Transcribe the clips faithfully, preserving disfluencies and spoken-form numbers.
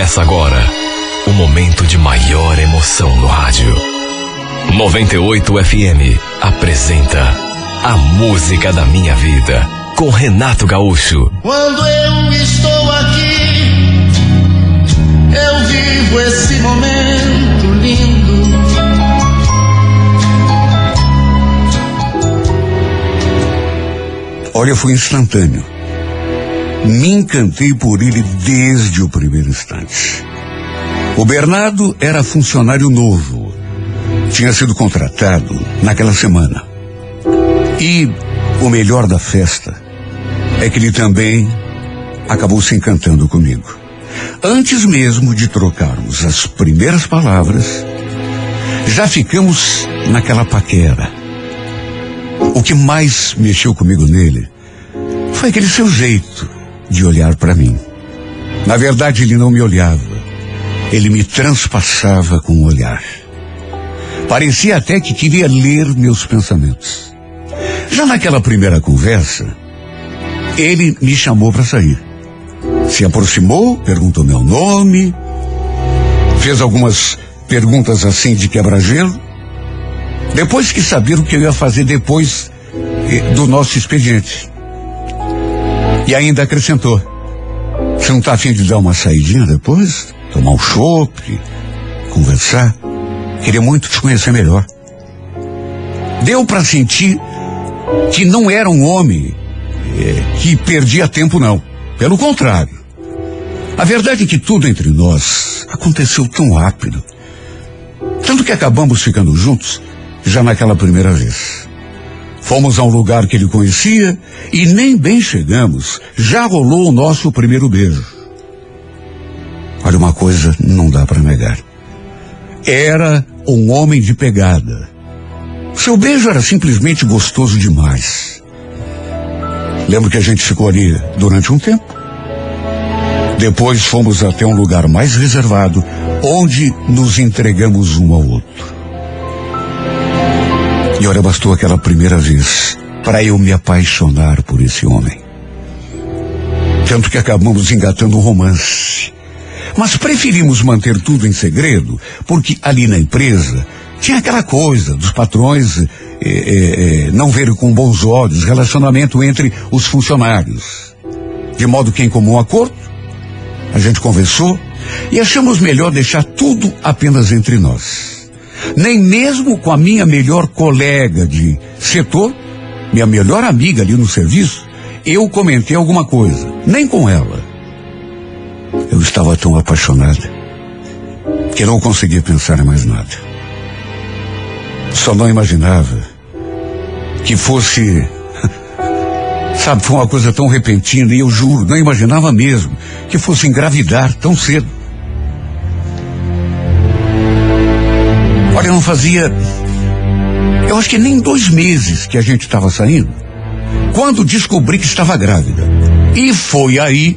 Começa agora o momento de maior emoção no rádio. noventa e oito F M apresenta A Música da Minha Vida, com Renato Gaúcho. Quando eu estou aqui, eu vivo esse momento lindo. Olha, foi instantâneo. Me encantei por ele desde o primeiro instante. O Bernardo era funcionário novo. Tinha sido contratado naquela semana. E o melhor da festa é que ele também acabou se encantando comigo. Antes mesmo de trocarmos as primeiras palavras, já ficamos naquela paquera. O que mais mexeu comigo nele foi aquele seu jeito de olhar para mim. Na verdade, ele não me olhava. Ele me transpassava com o olhar. Parecia até que queria ler meus pensamentos. Já naquela primeira conversa, ele me chamou para sair. Se aproximou, perguntou meu nome, fez algumas perguntas assim de quebra-gelo. Depois quis saber o que eu ia fazer depois eh, do nosso expediente. E ainda acrescentou: você não está a fim de dar uma saidinha depois? Tomar um chopp, conversar? Queria muito te conhecer melhor. Deu para sentir que não era um homem eh, que perdia tempo, não. Pelo contrário. A verdade é que tudo entre nós aconteceu tão rápido. Tanto que acabamos ficando juntos já naquela primeira vez. Fomos a um lugar que ele conhecia e nem bem chegamos, já rolou o nosso primeiro beijo. Olha, uma coisa não dá para negar. Era um homem de pegada. Seu beijo era simplesmente gostoso demais. Lembro que a gente ficou ali durante um tempo. Depois fomos até um lugar mais reservado, onde nos entregamos um ao outro. E olha, bastou aquela primeira vez para eu me apaixonar por esse homem. Tanto que acabamos engatando um romance. Mas preferimos manter tudo em segredo, porque ali na empresa tinha aquela coisa dos patrões eh, eh, não verem com bons olhos relacionamento entre os funcionários. De modo que, em comum acordo, a gente conversou e achamos melhor deixar tudo apenas entre nós. Nem mesmo com a minha melhor colega de setor, minha melhor amiga ali no serviço, eu comentei alguma coisa. Nem com ela. Eu estava tão apaixonada que não conseguia pensar em mais nada. Só não imaginava que fosse... Sabe, foi uma coisa tão repentina e eu juro, não imaginava mesmo que fosse engravidar tão cedo. Olha, não fazia... Eu acho que nem dois meses que a gente estava saindo, quando descobri que estava grávida. E foi aí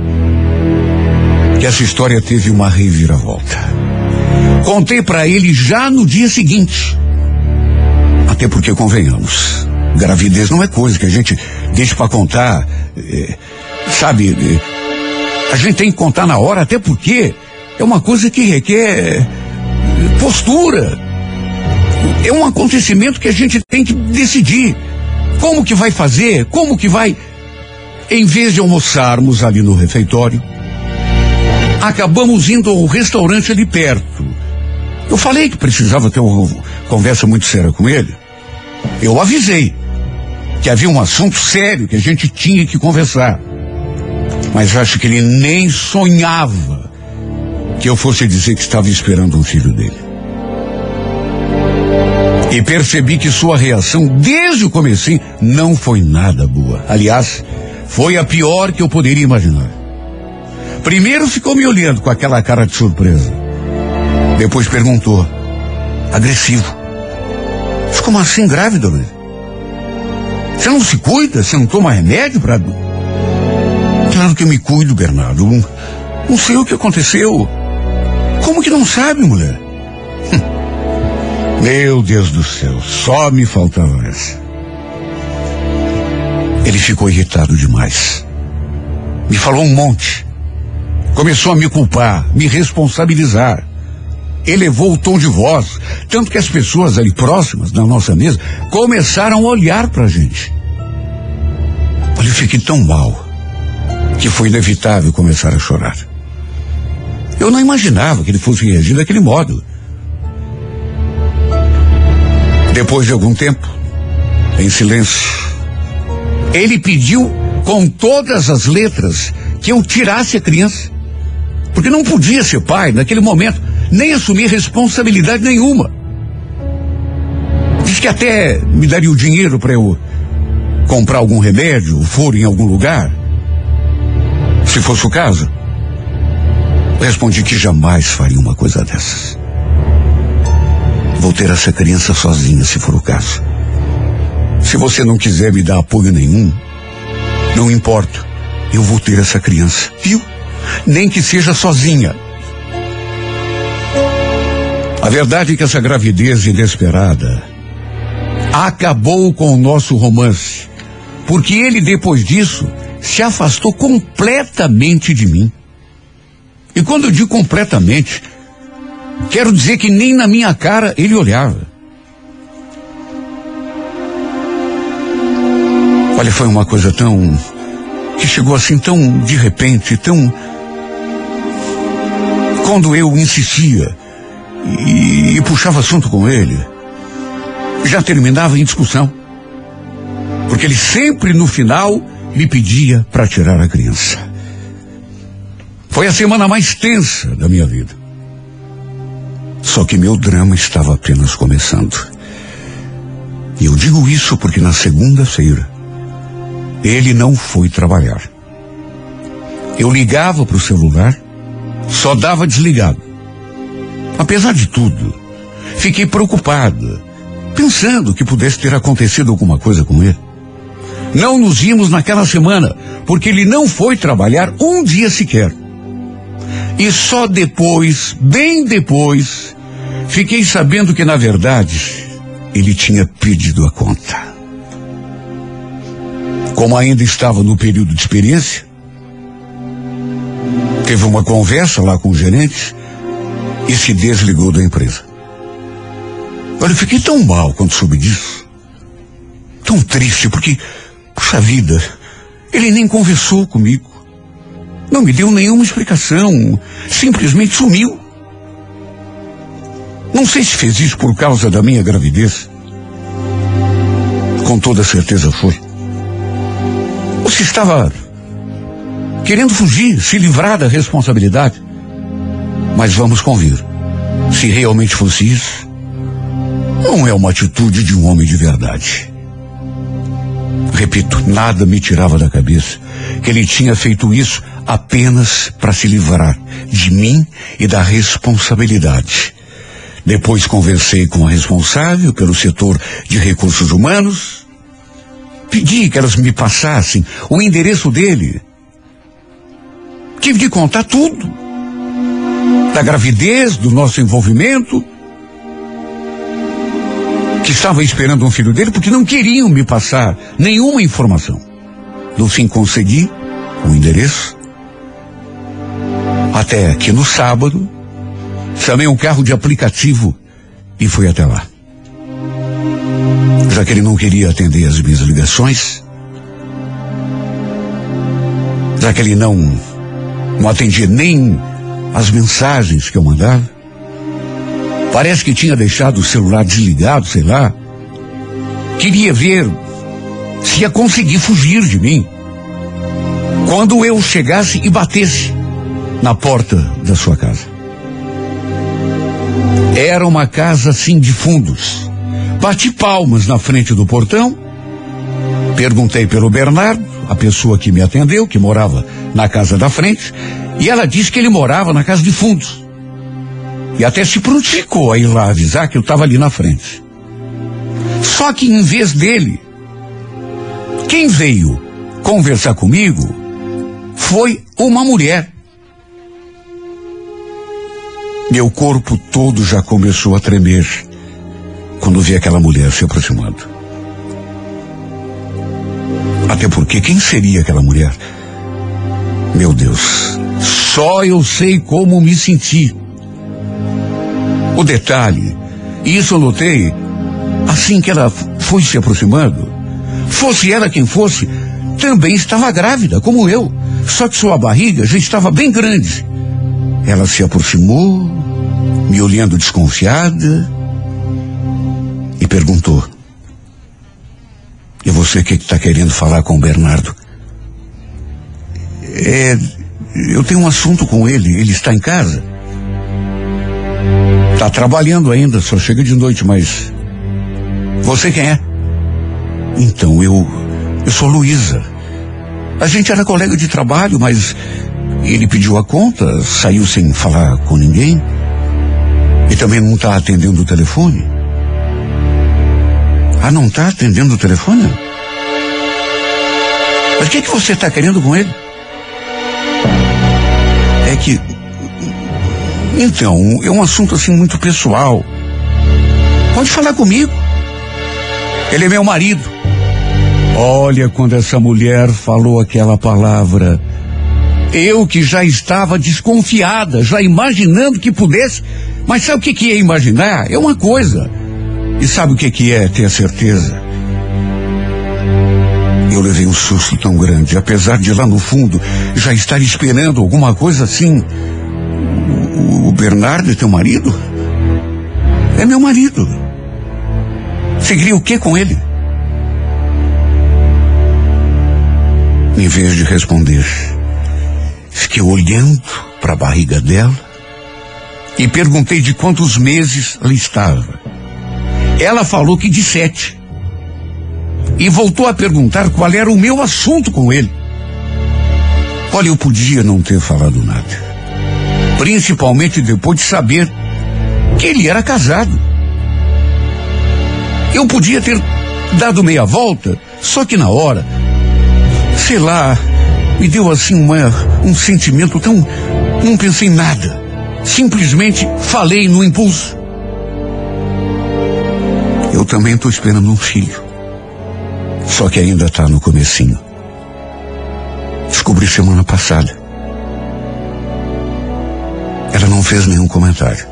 que essa história teve uma reviravolta. Contei para ele já no dia seguinte. Até porque, convenhamos, gravidez não é coisa que a gente deixa para contar, é, sabe, é, a gente tem que contar na hora, até porque é uma coisa que requer postura. É um acontecimento que a gente tem que decidir como que vai fazer, como que vai. Em vez de almoçarmos ali no refeitório, acabamos indo ao restaurante ali perto. Eu falei que precisava ter uma conversa muito séria com ele. Eu avisei que havia um assunto sério que a gente tinha que conversar. Mas acho que ele nem sonhava que eu fosse dizer que estava esperando um filho dele. E percebi que sua reação desde o comecinho não foi nada boa. Aliás, foi a pior que eu poderia imaginar. Primeiro ficou me olhando com aquela cara de surpresa. Depois perguntou, agressivo: mas como assim grávida, velho? Você não se cuida? Você não toma remédio pra... Claro que eu me cuido, Bernardo. Não, não sei o que aconteceu. Como que não sabe, mulher? Meu Deus do céu, só me faltava essa. Ele ficou irritado demais. Me falou um monte. Começou a me culpar, me responsabilizar. Elevou o tom de voz, tanto que as pessoas ali próximas da nossa mesa começaram a olhar pra gente. Olha, eu fiquei tão mal que foi inevitável começar a chorar. Eu não imaginava que ele fosse reagir daquele modo. Depois de algum tempo, em silêncio, ele pediu com todas as letras que eu tirasse a criança. Porque não podia ser pai naquele momento, nem assumir responsabilidade nenhuma. Diz que até me daria o dinheiro para eu comprar algum remédio, ou for em algum lugar. Se fosse o caso, eu respondi que jamais faria uma coisa dessas. Vou ter essa criança sozinha, se for o caso. Se você não quiser me dar apoio nenhum, não importa, eu vou ter essa criança, viu? Nem que seja sozinha. A verdade é que essa gravidez inesperada acabou com o nosso romance, porque ele, depois disso, se afastou completamente de mim. E quando eu digo completamente, quero dizer que nem na minha cara ele olhava. Olha, foi uma coisa tão... que chegou assim tão de repente, tão... Quando eu insistia e, e puxava assunto com ele, já terminava em discussão. Porque ele sempre no final me pedia para tirar a criança. Foi a semana mais tensa da minha vida. Só que meu drama estava apenas começando. E eu digo isso porque na segunda-feira ele não foi trabalhar. Eu ligava para o celular, só dava desligado. Apesar de tudo, fiquei preocupada, pensando que pudesse ter acontecido alguma coisa com ele. Não nos vimos naquela semana, porque ele não foi trabalhar um dia sequer. E só depois, bem depois, fiquei sabendo que, na verdade, ele tinha pedido a conta. Como ainda estava no período de experiência, teve uma conversa lá com o gerente e se desligou da empresa. Olha, eu fiquei tão mal quando soube disso. Tão triste, porque, puxa vida, ele nem conversou comigo. Não me deu nenhuma explicação. Simplesmente sumiu. Não sei se fez isso por causa da minha gravidez. Com toda certeza foi. Ou se estava querendo fugir, se livrar da responsabilidade. Mas vamos convir. Se realmente fosse isso, não é uma atitude de um homem de verdade. Repito, nada me tirava da cabeça que ele tinha feito isso apenas para se livrar de mim e da responsabilidade. Depois conversei com a responsável pelo setor de recursos humanos. Pedi que elas me passassem o endereço dele. Tive de contar tudo. Da gravidez, do nosso envolvimento. Que estava esperando um filho dele porque não queriam me passar nenhuma informação. No fim consegui o endereço. Até que no sábado, chamei um carro de aplicativo e fui até lá. Já que ele não queria atender as minhas ligações, já que ele não, não atendia nem as mensagens que eu mandava, parece que tinha deixado o celular desligado, sei lá. Queria ver se ia conseguir fugir de mim quando eu chegasse e batesse na porta da sua casa. Era uma casa assim de fundos. Bati palmas na frente do portão, perguntei pelo Bernardo, a pessoa que me atendeu, que morava na casa da frente, e ela disse que ele morava na casa de fundos. E até se prontificou a ir lá avisar que eu estava ali na frente. Só que em vez dele, quem veio conversar comigo foi uma mulher. Meu corpo todo já começou a tremer quando vi aquela mulher se aproximando. Até porque quem seria aquela mulher? Meu Deus, Só eu sei como me senti. O detalhe, e isso eu notei assim que ela foi se aproximando, fosse ela quem fosse, também estava grávida, como eu, só que sua barriga já estava bem grande. Ela se aproximou, me olhando desconfiada, e perguntou: e você, o que está querendo falar com o Bernardo? É, eu tenho um assunto com ele, ele está em casa. Está trabalhando ainda, só chega de noite, mas... Você quem é? Então, eu... Eu sou Luísa. A gente era colega de trabalho, mas... Ele pediu a conta, saiu sem falar com ninguém. E também não está atendendo o telefone. Ah, não está atendendo o telefone? Mas o que, que você está querendo com ele? É que... Então, é um assunto assim muito pessoal. Pode falar comigo. Ele é meu marido. Olha, quando essa mulher falou aquela palavra, eu que já estava desconfiada, já imaginando que pudesse. Mas sabe o que que é imaginar? É uma coisa. E sabe o que que é ter a certeza? Eu levei um susto tão grande, apesar de lá no fundo já estar esperando alguma coisa assim. O, o Bernardo é teu marido? É meu marido. Você queria o que com ele? Em vez de responder, fiquei olhando para a barriga dela e perguntei de quantos meses ela estava. Ela falou que de sete. E voltou a perguntar qual era o meu assunto com ele. Olha, eu podia não ter falado nada. Principalmente depois de saber que ele era casado. Eu podia ter dado meia volta, só que na hora, sei lá, me deu assim uma, um sentimento tão... Não pensei em nada. Simplesmente falei no impulso. Eu também estou esperando um filho. Só que ainda está no comecinho. Descobri semana passada. Ela não fez nenhum comentário.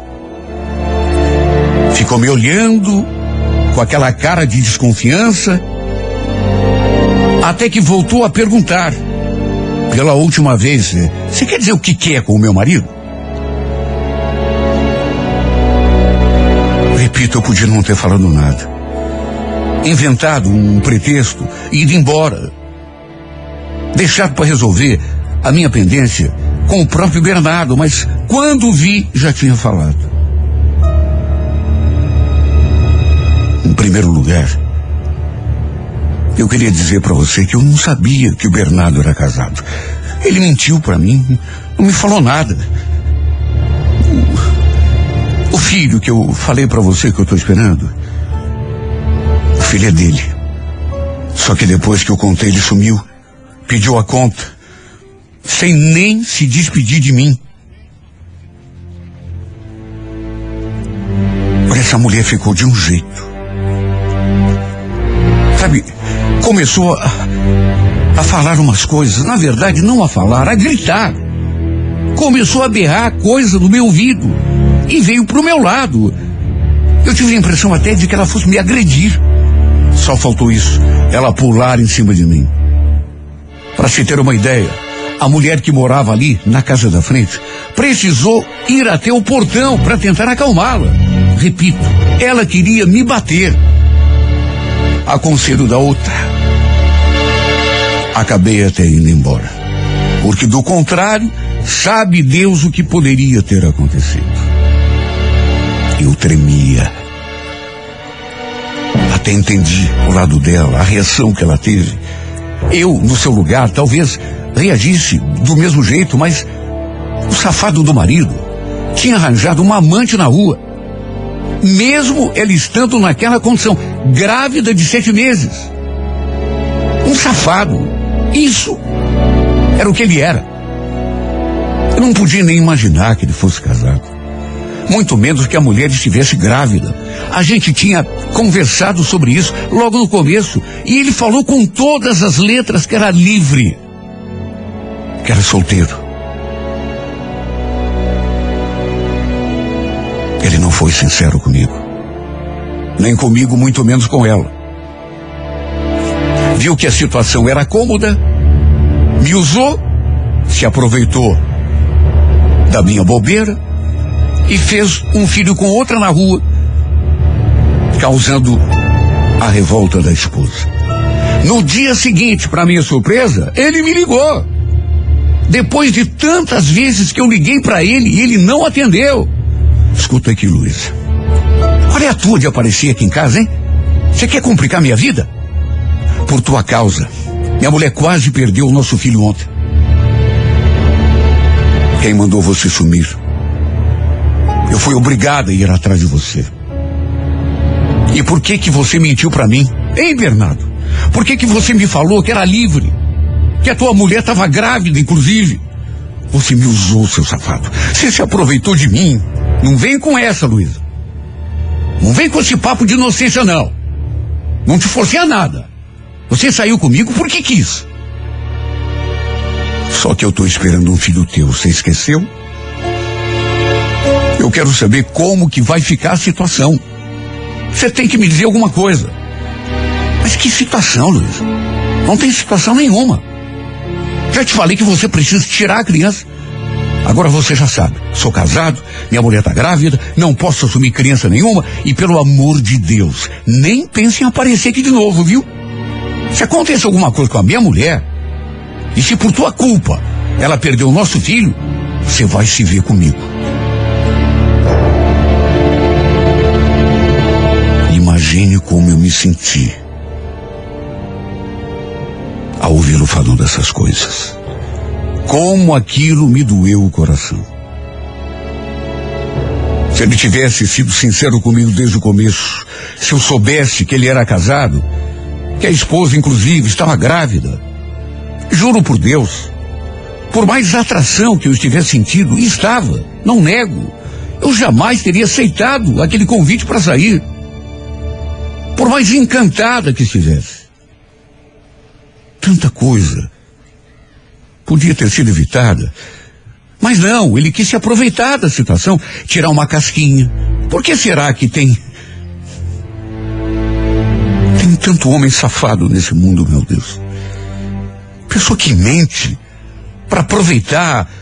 Ficou me olhando com aquela cara de desconfiança, até que voltou a perguntar pela última vez: você quer dizer o que quer com o meu marido? Repito, eu podia não ter falado nada, inventado um pretexto e ido embora, deixado para resolver a minha pendência com o próprio Bernardo, mas quando vi, já tinha falado. Em primeiro lugar, eu queria dizer para você que eu não sabia que o Bernardo era casado. Ele mentiu para mim, não me falou nada. O filho que eu falei para você que eu tô esperando, o filho é dele. Só que depois que eu contei, ele sumiu, pediu a conta, sem nem se despedir de mim. Essa mulher ficou de um jeito. Sabe, começou a, a falar umas coisas, na verdade não a falar, a gritar. Começou a berrar coisa no meu ouvido e veio pro meu lado. Eu tive a impressão até de que ela fosse me agredir. Só faltou isso, ela pular em cima de mim. Para se ter uma ideia, a mulher que morava ali, na casa da frente, precisou ir até o portão para tentar acalmá-la. Repito, ela queria me bater. A conselho da outra, acabei até indo embora. Porque do contrário, sabe Deus o que poderia ter acontecido. Eu tremia. Até entendi o lado dela, a reação que ela teve. Eu, no seu lugar, talvez reagisse do mesmo jeito, mas o safado do marido tinha arranjado uma amante na rua, mesmo ela estando naquela condição, grávida de sete meses. Um safado. Isso era o que ele era. Eu não podia nem imaginar que ele fosse casado, muito menos que a mulher estivesse grávida. A gente tinha conversado sobre isso logo no começo, e ele falou com todas as letras que era livre, que era solteiro. Ele não foi sincero comigo. Nem comigo, muito menos com ela. Viu que a situação era cômoda, me usou, se aproveitou da minha bobeira e fez um filho com outra na rua, causando a revolta da esposa. No dia seguinte, para minha surpresa, ele me ligou. Depois de tantas vezes que eu liguei para ele e ele não atendeu. Escuta aqui, Luísa. Qual é a tua de aparecer aqui em casa, hein? Você quer complicar minha vida? Por tua causa, minha mulher quase perdeu o nosso filho ontem. Quem mandou você sumir? Eu fui obrigada a ir atrás de você. E por que que você mentiu para mim? Hein, Bernardo? Por que que você me falou que era livre? Que a tua mulher estava grávida, inclusive? Você me usou, seu safado. Você se aproveitou de mim. Não vem com essa, Luísa. Não vem com esse papo de inocência, não. Não te forcei a nada. Você saiu comigo porque quis. Só que eu tô esperando um filho teu. Você esqueceu? Eu quero saber como que vai ficar a situação. Você tem que me dizer alguma coisa. Mas que situação, Luísa? Não tem situação nenhuma. Já te falei que você precisa tirar a criança. Agora você já sabe. Sou casado, minha mulher tá grávida, não posso assumir criança nenhuma e, pelo amor de Deus, nem pense em aparecer aqui de novo, viu? Se acontecer alguma coisa com a minha mulher, e se por tua culpa ela perdeu o nosso filho, você vai se ver comigo. Imagine como eu me senti ao ouvi-lo falando essas coisas. Como aquilo me doeu o coração. Se ele tivesse sido sincero comigo desde o começo, se eu soubesse que ele era casado, que a esposa, inclusive, estava grávida, juro por Deus, por mais atração que eu estivesse sentindo, e estava, não nego, eu jamais teria aceitado aquele convite para sair. Por mais encantada que estivesse. Tanta coisa podia ter sido evitada. Mas não, ele quis se aproveitar da situação, tirar uma casquinha. Por que será que tem... Tem tanto homem safado nesse mundo, meu Deus? Pessoa que mente para aproveitar.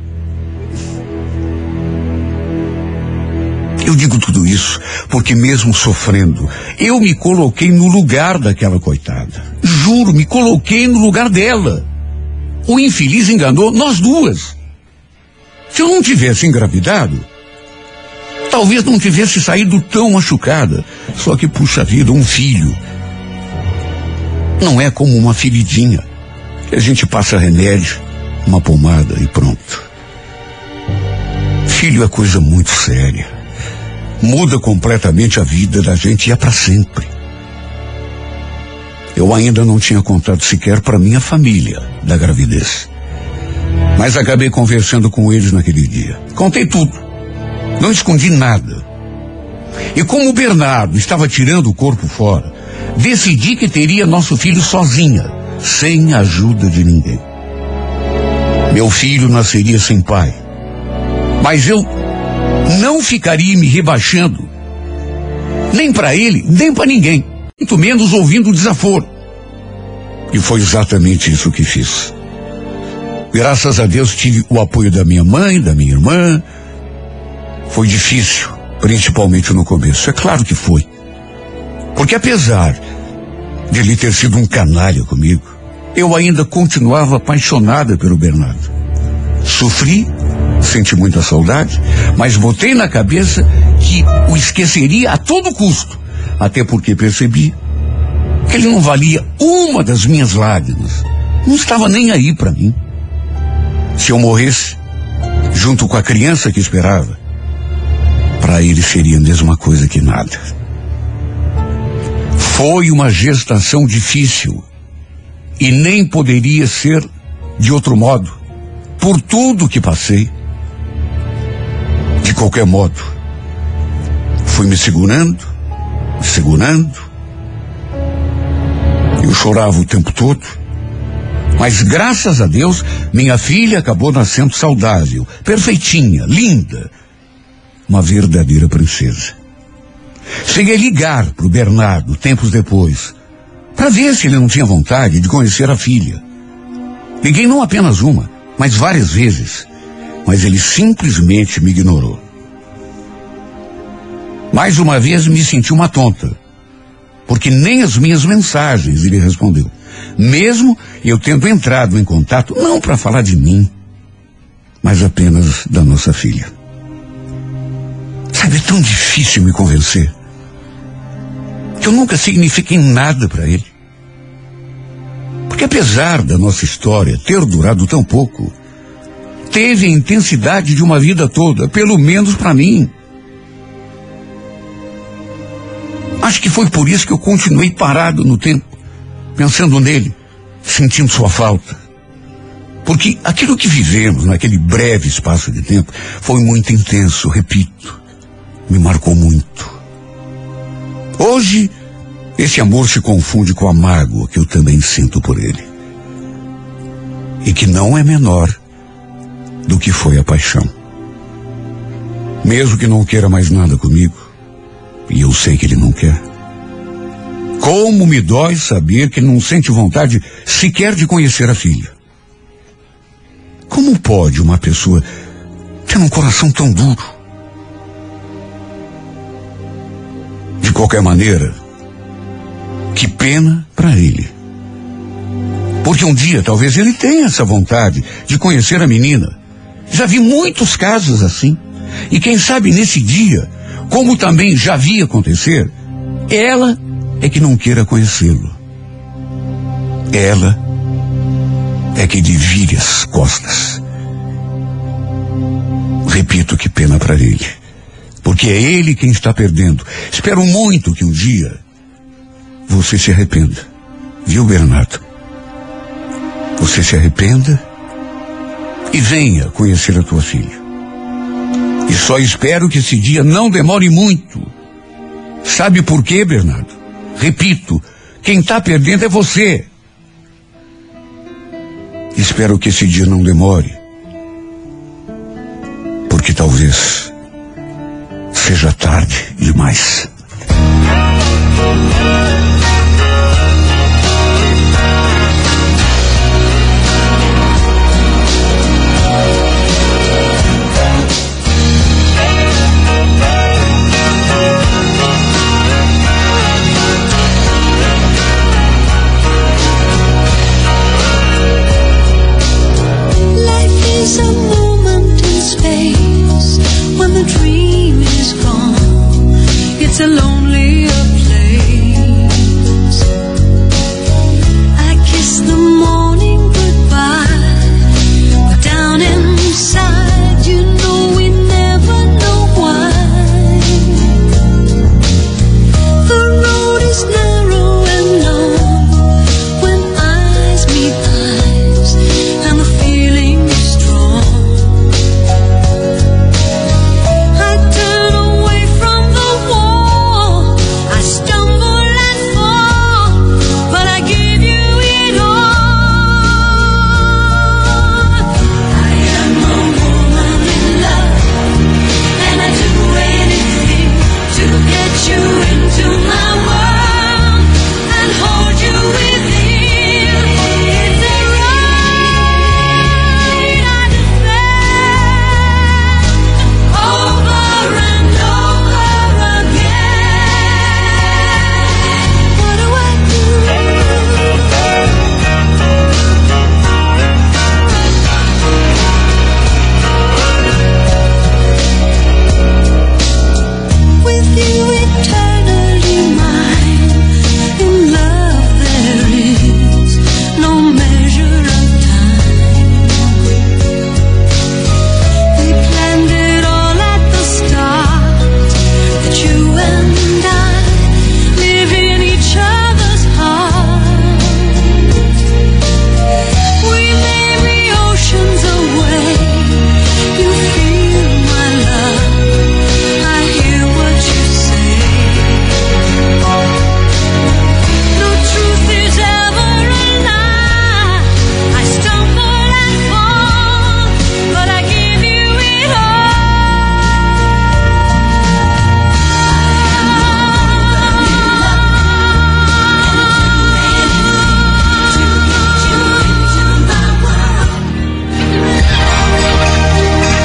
Eu digo tudo isso porque mesmo sofrendo, eu me coloquei no lugar daquela coitada. Juro, me coloquei no lugar dela. O infeliz enganou nós duas. Se eu não tivesse engravidado, talvez não tivesse saído tão machucada. Só que, puxa vida, um filho não é como uma feridinha. A gente passa remédio, uma pomada e pronto. Filho é coisa muito séria. Muda completamente a vida da gente e é para sempre. Eu ainda não tinha contado sequer para minha família da gravidez. Mas acabei conversando com eles naquele dia. Contei tudo. Não escondi nada. E como o Bernardo estava tirando o corpo fora, decidi que teria nosso filho sozinha, sem a ajuda de ninguém. Meu filho nasceria sem pai. Mas eu não ficaria me rebaixando, nem para ele, nem para ninguém, muito menos ouvindo o desaforo. E foi exatamente isso que fiz. Graças a Deus tive o apoio da minha mãe, da minha irmã. Foi difícil, principalmente no começo. É claro que foi. Porque apesar de ele ter sido um canalha comigo, eu ainda continuava apaixonada pelo Bernardo. Sofri, senti muita saudade, mas botei na cabeça que o esqueceria a todo custo. Até porque percebi que ele não valia uma das minhas lágrimas. Não estava nem aí para mim. Se eu morresse, junto com a criança que esperava, para ele seria a mesma coisa que nada. Foi uma gestação difícil e nem poderia ser de outro modo, por tudo que passei. De qualquer modo, fui me segurando, me segurando. Eu chorava o tempo todo, mas graças a Deus, minha filha acabou nascendo saudável, perfeitinha, linda. uma verdadeira princesa. Cheguei a ligar para o Bernardo tempos depois, para ver se ele não tinha vontade de conhecer a filha. Liguei não apenas uma, mas várias vezes, mas ele simplesmente me ignorou. Mais uma vez me senti uma tonta, porque nem as minhas mensagens ele respondeu, mesmo eu tendo entrado em contato não para falar de mim, mas apenas da nossa filha. Sabe, é tão difícil me convencer que eu nunca signifiquei nada para ele. Porque apesar da nossa história ter durado tão pouco, teve a intensidade de uma vida toda, pelo menos para mim. Acho que foi por isso que eu continuei parado no tempo, pensando nele, sentindo sua falta. Porque aquilo que vivemos naquele breve espaço de tempo foi muito intenso, repito, me marcou muito. Hoje, esse amor se confunde com a mágoa que eu também sinto por ele. E que não é menor do que foi a paixão. Mesmo que não queira mais nada comigo, e eu sei que ele não quer, como me dói saber que não sente vontade sequer de conhecer a filha. Como pode uma pessoa ter um coração tão duro? De qualquer maneira, que pena para ele. Porque um dia talvez ele tenha essa vontade de conhecer a menina. Já vi muitos casos assim. E quem sabe nesse dia, como também já vi acontecer, ela é que não queira conhecê-lo. Ela é que lhe vire as costas. Repito, que pena para ele. Porque é ele quem está perdendo. Espero muito que um dia você se arrependa. Viu, Bernardo? Você se arrependa e venha conhecer a tua filha. E só espero que esse dia não demore muito. Sabe por quê, Bernardo? Repito, quem está perdendo é você. Espero que esse dia não demore. Porque talvez seja tarde demais. It's a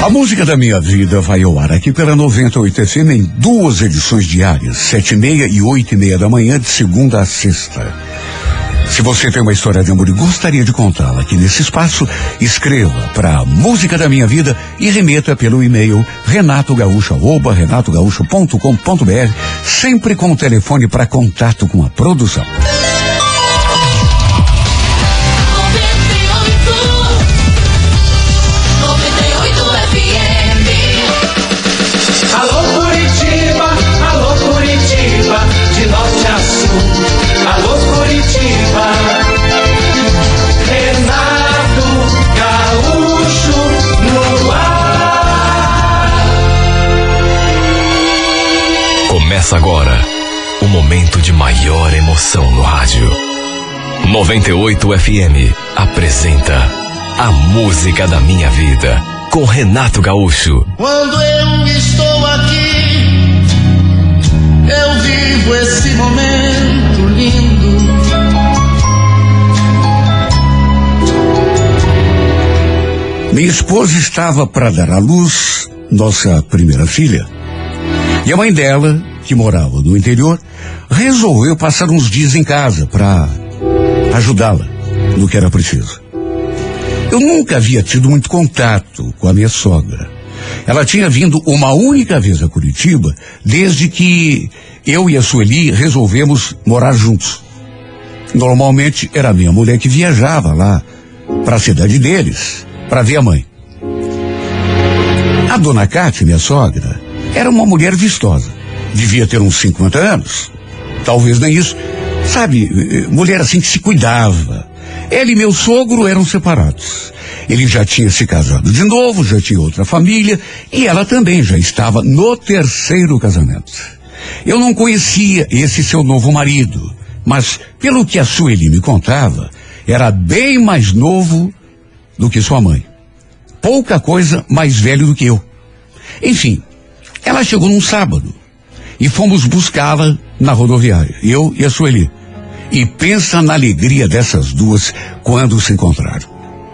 A música da minha vida vai ao ar aqui pela noventa e oito F M em duas edições diárias, sete e meia e oito e meia da manhã, de segunda a sexta. Se você tem uma história de amor e gostaria de contá-la aqui nesse espaço, escreva para a Música da Minha Vida e remeta pelo e-mail renato gaúcho arroba renato gaúcho ponto com ponto br, sempre com o telefone para contato com a produção. Começa agora o momento de maior emoção no rádio. noventa e oito F M apresenta A Música da Minha Vida com Renato Gaúcho. Quando eu estou aqui, eu vivo esse momento lindo. Minha esposa estava para dar à luz nossa primeira filha. E a mãe dela, que morava no interior, resolveu passar uns dias em casa para ajudá-la no que era preciso. Eu nunca havia tido muito contato com a minha sogra. Ela tinha vindo uma única vez a Curitiba desde que eu e a Sueli resolvemos morar juntos. Normalmente era a minha mulher que viajava lá para a cidade deles para ver a mãe. A dona Cátia, minha sogra, era uma mulher vistosa. Devia ter uns cinquenta anos. Talvez nem isso. Sabe, mulher assim que se cuidava. Ela e meu sogro eram separados. Ele já tinha se casado de novo, já tinha outra família, e ela também já estava no terceiro casamento. Eu não conhecia esse seu novo marido, mas pelo que a Sueli me contava, era bem mais novo do que sua mãe. Pouca coisa mais velho do que eu. Enfim, ela chegou num sábado e fomos buscá-la na rodoviária, eu e a Sueli. E pensa na alegria dessas duas quando se encontraram.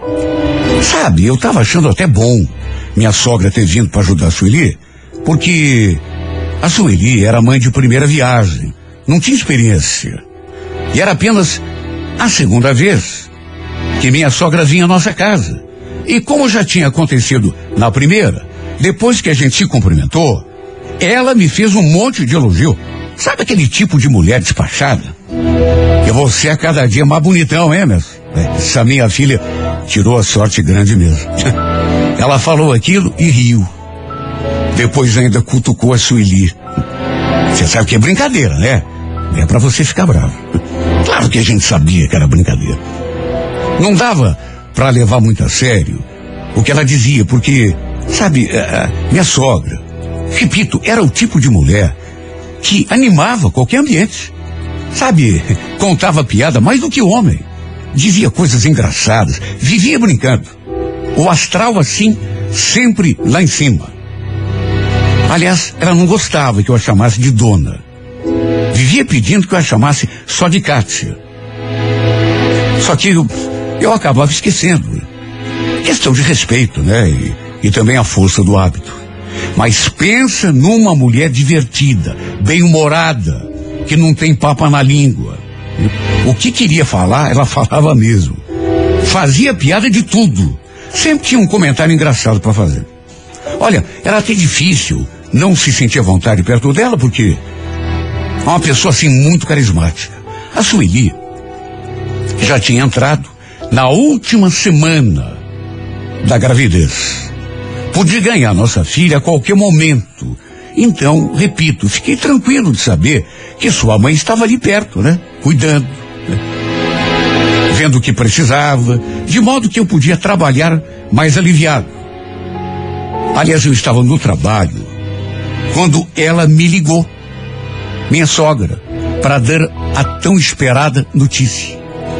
Sabe, eu estava achando até bom minha sogra ter vindo para ajudar a Sueli, porque a Sueli era mãe de primeira viagem, não tinha experiência. E era apenas a segunda vez que minha sogra vinha à nossa casa. E como já tinha acontecido na primeira, depois que a gente se cumprimentou, ela me fez um monte de elogio. Sabe aquele tipo de mulher despachada? Que você é cada dia mais bonitão, hein, mesmo? Essa minha filha tirou a sorte grande mesmo. Ela falou aquilo e riu. Depois ainda cutucou a Sueli. Você sabe que é brincadeira, né? É pra você ficar bravo. Claro que a gente sabia que era brincadeira. Não dava pra levar muito a sério o que ela dizia, porque, sabe, a minha sogra, repito, era o tipo de mulher que animava qualquer ambiente. Sabe, contava piada mais do que o homem. Dizia coisas engraçadas, vivia brincando. O astral assim, sempre lá em cima. Aliás, ela não gostava que eu a chamasse de dona. Vivia pedindo que eu a chamasse só de Cátia. Só que eu, eu acabava esquecendo. Questão de respeito, né? E, e também a força do hábito. Mas pensa numa mulher divertida, bem-humorada, que não tem papa na língua. O que queria falar, ela falava mesmo. Fazia piada de tudo. Sempre tinha um comentário engraçado para fazer. Olha, era até difícil não se sentir à vontade perto dela, porque é uma pessoa assim muito carismática. A Sueli já tinha entrado na última semana da gravidez. Podia ganhar nossa filha a qualquer momento. Então, repito, fiquei tranquilo de saber que sua mãe estava ali perto, né? Cuidando, né? Vendo o que precisava, de modo que eu podia trabalhar mais aliviado. Aliás, eu estava no trabalho quando ela me ligou, minha sogra, para dar a tão esperada notícia.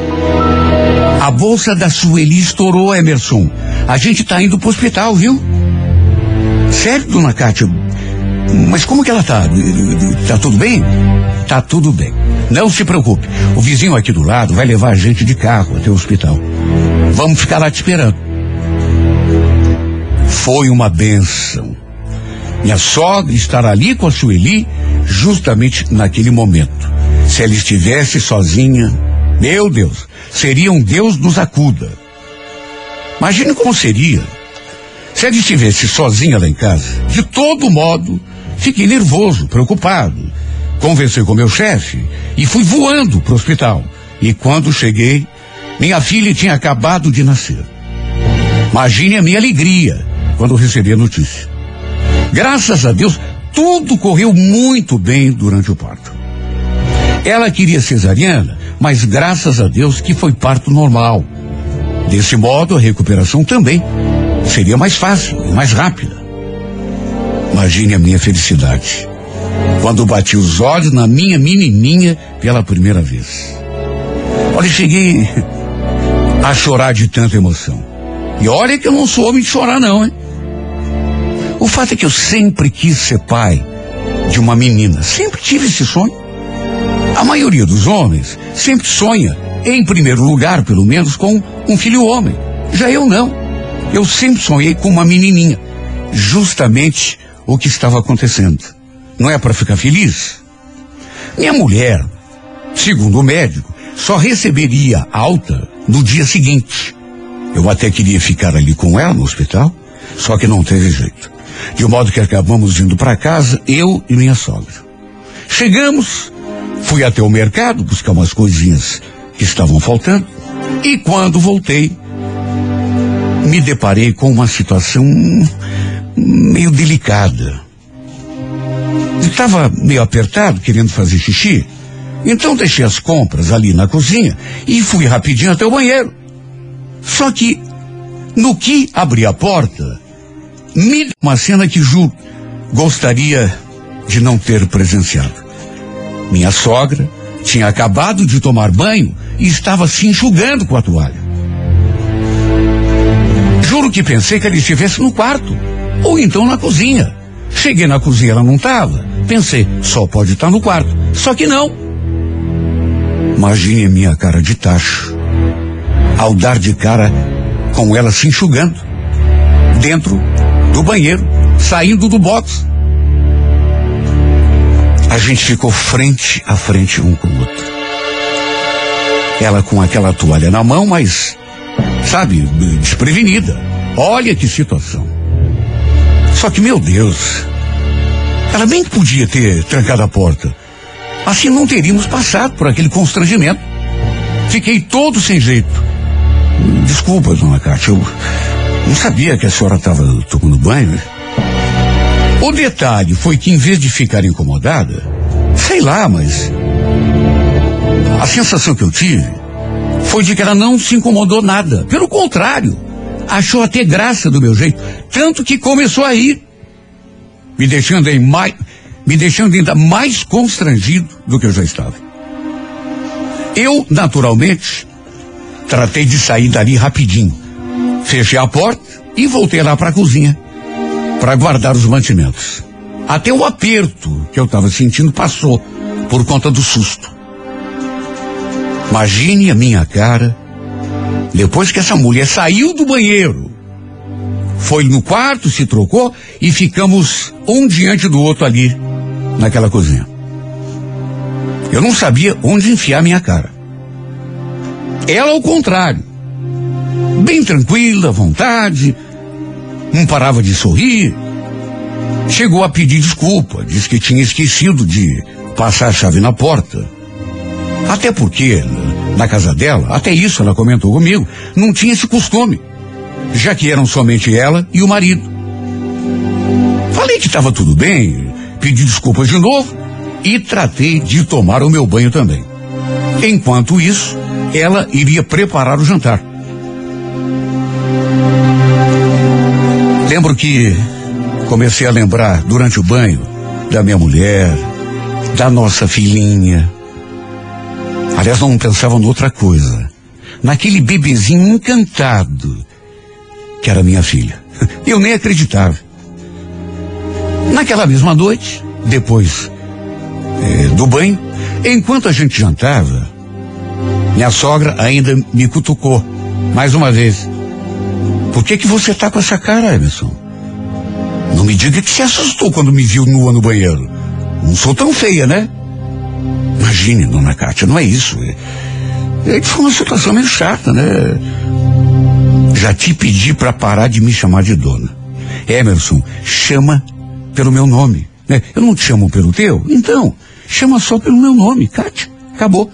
A bolsa da Sueli estourou, Emerson. A gente tá indo pro hospital, viu? Sério, dona Cátia? Mas como que ela tá? Tá tudo bem? Tá tudo bem. Não se preocupe. O vizinho aqui do lado vai levar a gente de carro até o hospital. Vamos ficar lá te esperando. Foi uma bênção. Minha sogra estar ali com a Sueli justamente naquele momento. Se ela estivesse sozinha, meu Deus, seria um Deus nos acuda. Imagine como seria se ela estivesse sozinha lá em casa. De todo modo, fiquei nervoso, preocupado. Conversei com meu chefe e fui voando para o hospital. E quando cheguei, minha filha tinha acabado de nascer. Imagine a minha alegria quando recebi a notícia. Graças a Deus, tudo correu muito bem durante o parto. Ela queria cesariana, mas graças a Deus que foi parto normal. Desse modo, a recuperação também seria mais fácil e mais rápida. Imagine a minha felicidade quando bati os olhos na minha menininha pela primeira vez. Olha, cheguei a chorar de tanta emoção. E olha que eu não sou homem de chorar não, hein? O fato é que eu sempre quis ser pai de uma menina. Sempre tive esse sonho. A maioria dos homens sempre sonha, em primeiro lugar, pelo menos, com um filho homem. Já eu não. Eu sempre sonhei com uma menininha. Justamente o que estava acontecendo. Não é para ficar feliz? Minha mulher, segundo o médico, só receberia alta no dia seguinte. Eu até queria ficar ali com ela no hospital, só que não teve jeito. De modo que acabamos indo para casa, eu e minha sogra. Chegamos, fui até o mercado buscar umas coisinhas que estavam faltando, e quando voltei, me deparei com uma situação meio delicada. Estava meio apertado, querendo fazer xixi, então deixei as compras ali na cozinha e fui rapidinho até o banheiro. Só que, no que abri a porta, me deu uma cena que juro, gostaria de não ter presenciado. Minha sogra tinha acabado de tomar banho e estava se enxugando com a toalha. Juro que pensei que ela estivesse no quarto, ou então na cozinha. Cheguei na cozinha, ela não estava. Pensei, só pode estar no quarto. Só que não. Imagine a minha cara de tacho ao dar de cara com ela se enxugando dentro do banheiro, saindo do box. A gente ficou frente a frente um com o outro. Ela com aquela toalha na mão, mas, sabe, desprevenida. Olha que situação. Só que, meu Deus, ela bem que podia ter trancado a porta. Assim não teríamos passado por aquele constrangimento. Fiquei todo sem jeito. Desculpa, dona Cátia, eu não sabia que a senhora estava tomando banho, né? O detalhe foi que, em vez de ficar incomodada, sei lá, mas a sensação que eu tive foi de que ela não se incomodou nada. Pelo contrário, achou até graça do meu jeito, tanto que começou a rir, me deixando, em mais, me deixando ainda mais constrangido do que eu já estava. Eu, naturalmente, tratei de sair dali rapidinho. Fechei a porta e voltei lá para a cozinha para guardar os mantimentos. Até o aperto que eu estava sentindo passou por conta do susto. Imagine a minha cara depois que essa mulher saiu do banheiro. Foi no quarto, se trocou e ficamos um diante do outro ali naquela cozinha. Eu não sabia onde enfiar minha cara. Ela, ao contrário, bem tranquila, à vontade, não parava de sorrir. Chegou a pedir desculpa, disse que tinha esquecido de passar a chave na porta. Até porque, na casa dela, até isso ela comentou comigo, não tinha esse costume, já que eram somente ela e o marido. Falei que estava tudo bem, pedi desculpas de novo e tratei de tomar o meu banho também. Enquanto isso, ela iria preparar o jantar. Lembro que comecei a lembrar, durante o banho, da minha mulher, da nossa filhinha. Aliás, não pensava em outra coisa. Naquele bebezinho encantado, que era minha filha. Eu nem acreditava. Naquela mesma noite, depois eh, do banho, enquanto a gente jantava, minha sogra ainda me cutucou, mais uma vez. Por que que você tá com essa cara, Emerson? Não me diga que se assustou quando me viu nua no banheiro. Não sou tão feia, né? Imagine, dona Cátia, não é isso. É, é que foi uma situação meio chata, né? Já te pedi pra parar de me chamar de dona. Emerson, chama pelo meu nome, né? Eu não te chamo pelo teu? Então, chama só pelo meu nome, Cátia. Acabou.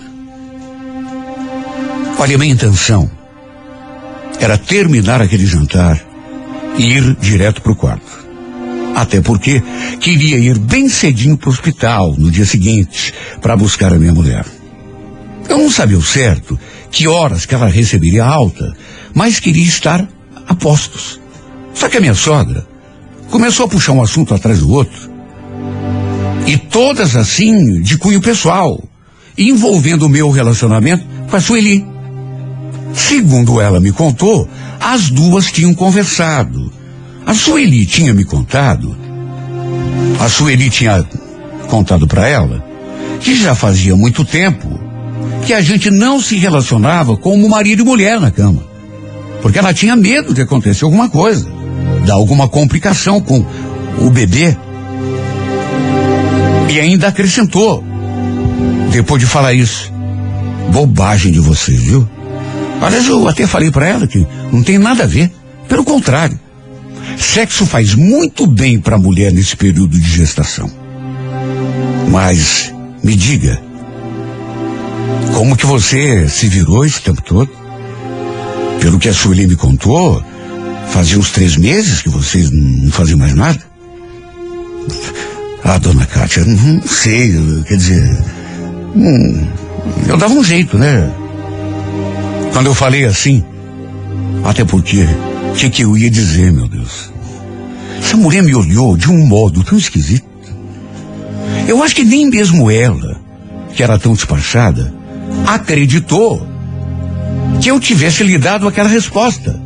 Olha, a minha intenção era terminar aquele jantar e ir direto pro quarto. Até porque queria ir bem cedinho pro hospital no dia seguinte para buscar a minha mulher. Eu não sabia o certo que horas que ela receberia alta, mas queria estar a postos. Só que a minha sogra começou a puxar um assunto atrás do outro. E todas assim de cunho pessoal, envolvendo o meu relacionamento com a Sueli. Segundo ela me contou, as duas tinham conversado. A Sueli tinha me contado, a Sueli tinha contado para ela, que já fazia muito tempo que a gente não se relacionava como marido e mulher na cama. Porque ela tinha medo de acontecer alguma coisa, dar alguma complicação com o bebê. E ainda acrescentou, depois de falar isso, bobagem de vocês, viu? Aliás, eu até falei para ela que não tem nada a ver, pelo contrário. Sexo faz muito bem para a mulher nesse período de gestação. Mas, me diga, como que você se virou esse tempo todo? Pelo que a Sueli me contou, fazia uns três meses que vocês não faziam mais nada? Ah, dona Cátia, não sei, quer dizer, hum, eu dava um jeito, né? Quando eu falei assim, até porque, o que, que eu ia dizer, meu Deus? Essa mulher me olhou de um modo tão esquisito. Eu acho que nem mesmo ela, que era tão despachada, acreditou que eu tivesse lhe dado aquela resposta.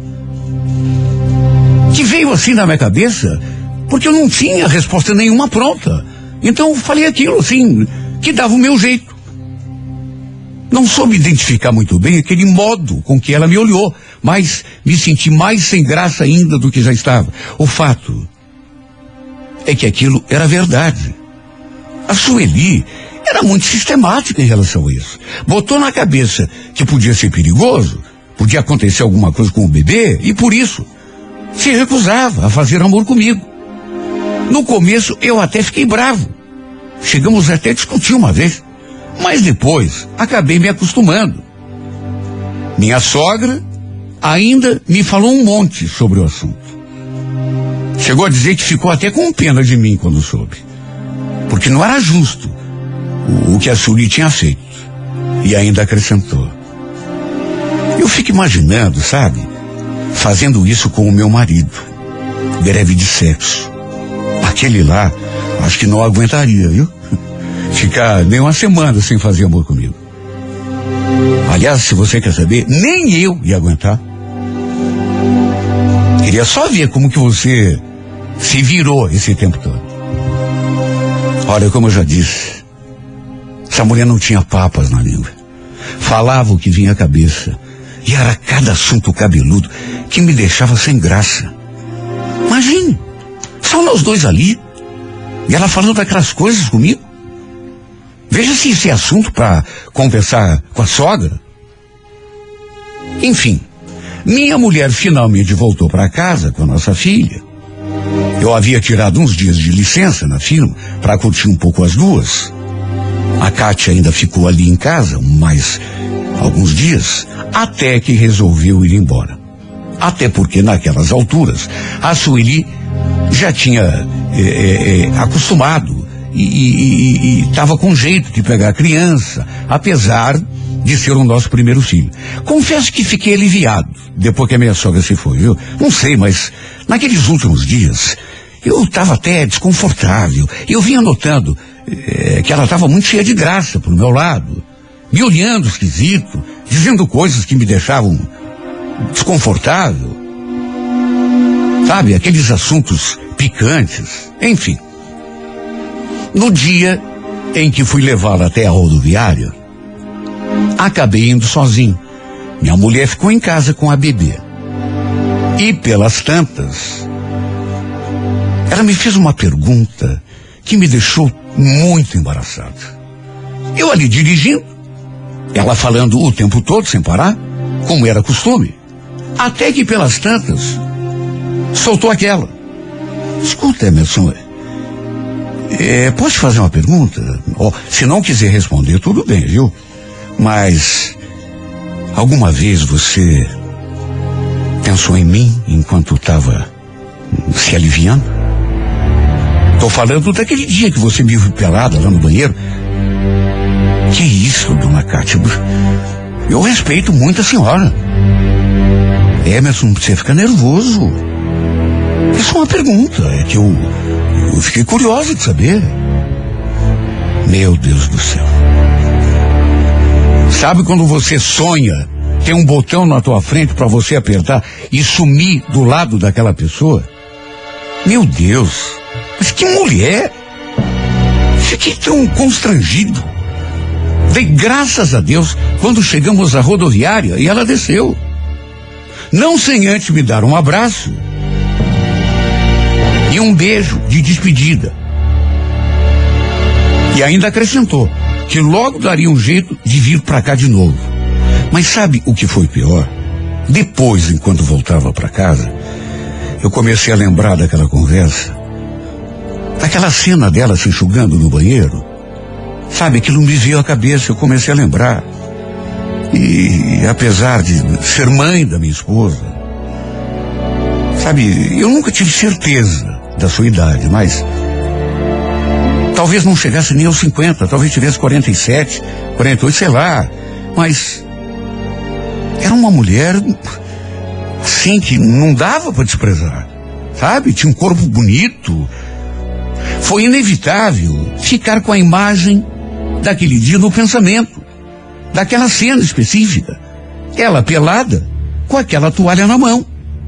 Que veio assim na minha cabeça, porque eu não tinha resposta nenhuma pronta. Então eu falei aquilo assim, que dava o meu jeito. Não soube identificar muito bem aquele modo com que ela me olhou, mas me senti mais sem graça ainda do que já estava. O fato é que aquilo era verdade. A Sueli era muito sistemática em relação a isso. Botou na cabeça que podia ser perigoso, podia acontecer alguma coisa com o bebê, e por isso se recusava a fazer amor comigo. No começo eu até fiquei bravo. Chegamos até a discutir uma vez. Mas depois, acabei me acostumando. Minha sogra ainda me falou um monte sobre o assunto. Chegou a dizer que ficou até com pena de mim quando soube. Porque não era justo o, o que a Sueli tinha feito. E ainda acrescentou. Eu fico imaginando, sabe, fazendo isso com o meu marido. Greve de sexo. Aquele lá, acho que não aguentaria, viu? Ficar nem uma semana sem fazer amor comigo. Aliás, se você quer saber, nem eu ia aguentar. Queria só ver como que você se virou esse tempo todo. Olha, como eu já disse, essa mulher não tinha papas na língua. Falava o que vinha à cabeça. E era cada assunto cabeludo que me deixava sem graça. Imagine, só nós dois ali. E ela falando aquelas coisas comigo. Veja se esse é assunto para conversar com a sogra. Enfim, minha mulher finalmente voltou para casa com a nossa filha. Eu havia tirado uns dias de licença na firma para curtir um pouco as duas. A Cátia ainda ficou ali em casa mais alguns dias, até que resolveu ir embora. Até porque naquelas alturas a Sueli já tinha é, é, é, acostumado e estava com jeito de pegar a criança, apesar de ser o nosso primeiro filho. Confesso que fiquei aliviado depois que a minha sogra se foi, viu? Não sei, mas naqueles últimos dias eu estava até desconfortável. Eu vinha notando é, que ela estava muito cheia de graça pro meu lado, me olhando esquisito, dizendo coisas que me deixavam desconfortável. Sabe, aqueles assuntos picantes, enfim. No dia em que fui levá-la até a rodoviária, acabei indo sozinho. Minha mulher ficou em casa com a bebê. E pelas tantas, ela me fez uma pergunta que me deixou muito embaraçado. Eu ali dirigindo, ela falando o tempo todo sem parar, como era costume, até que pelas tantas soltou aquela: escuta, Emerson, é, posso te fazer uma pergunta? Oh, se não quiser responder, tudo bem, viu? Mas alguma vez você pensou em mim enquanto estava se aliviando? Tô falando daquele dia que você me viu pelada lá no banheiro. Que isso, dona Cátia? Eu respeito muito a senhora. Emerson, não precisa ficar nervoso. É só uma pergunta, é que eu, eu fiquei curiosa de saber. Meu Deus do céu. Sabe quando você sonha, tem um botão na tua frente para você apertar e sumir do lado daquela pessoa? Meu Deus, mas que mulher! Fiquei tão constrangido. Dei graças a Deus quando chegamos à rodoviária e ela desceu. Não sem antes me dar um abraço e um beijo de despedida. E ainda acrescentou que logo daria um jeito de vir para cá de novo. Mas sabe o que foi pior? Depois, enquanto voltava para casa, eu comecei a lembrar daquela conversa, daquela cena dela se enxugando no banheiro. Sabe, aquilo me veio à cabeça, eu comecei a lembrar. E apesar de ser mãe da minha esposa, sabe, eu nunca tive certeza da sua idade, mas talvez não chegasse nem aos cinquenta, talvez tivesse quarenta e sete, quarenta e oito, sei lá. Mas era uma mulher assim que não dava para desprezar, sabe? Tinha um corpo bonito. Foi inevitável ficar com a imagem daquele dia no pensamento, daquela cena específica. Ela pelada, com aquela toalha na mão.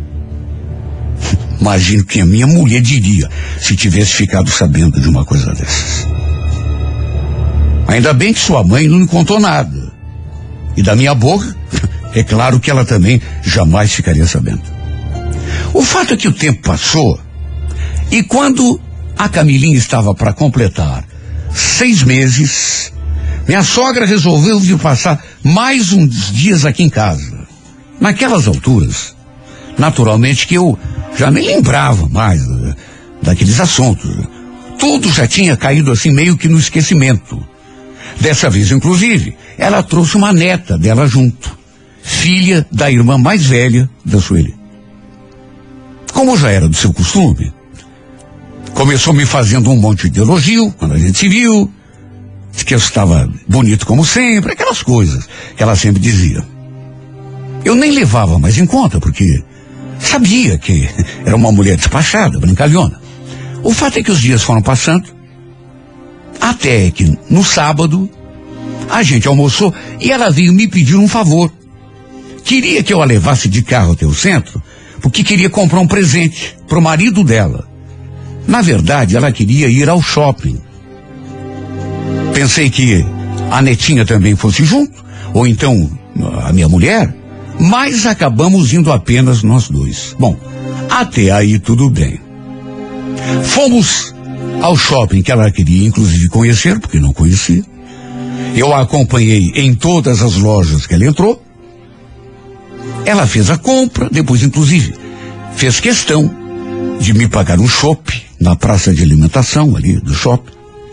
Imagino que a minha mulher diria se tivesse ficado sabendo de uma coisa dessas. Ainda bem que sua mãe não me contou nada. E da minha boca, é claro que ela também jamais ficaria sabendo. O fato é que o tempo passou e quando a Camilinha estava para completar seis meses, minha sogra resolveu vir passar mais uns dias aqui em casa. Naquelas alturas, naturalmente que eu já nem lembrava mais uh, daqueles assuntos. Tudo já tinha caído assim meio que no esquecimento. Dessa vez, inclusive, ela trouxe uma neta dela junto, filha da irmã mais velha da Sueli. Como já era do seu costume, começou me fazendo um monte de elogio quando a gente se viu, disse que eu estava bonito como sempre, aquelas coisas que ela sempre dizia. Eu nem levava mais em conta, porque sabia que era uma mulher despachada, brincalhona. O fato é que os dias foram passando, até que no sábado a gente almoçou e ela veio me pedir um favor. Queria que eu a levasse de carro até o centro, porque queria comprar um presente para o marido dela. Na verdade, ela queria ir ao shopping. Pensei que a netinha também fosse junto, ou então a minha mulher, mas acabamos indo apenas nós dois. Bom, até aí tudo bem. Fomos ao shopping que ela queria inclusive conhecer, porque não conhecia. Eu a acompanhei em todas as lojas que ela entrou. Ela fez a compra, depois inclusive fez questão de me pagar um chopp na praça de alimentação ali do shopping.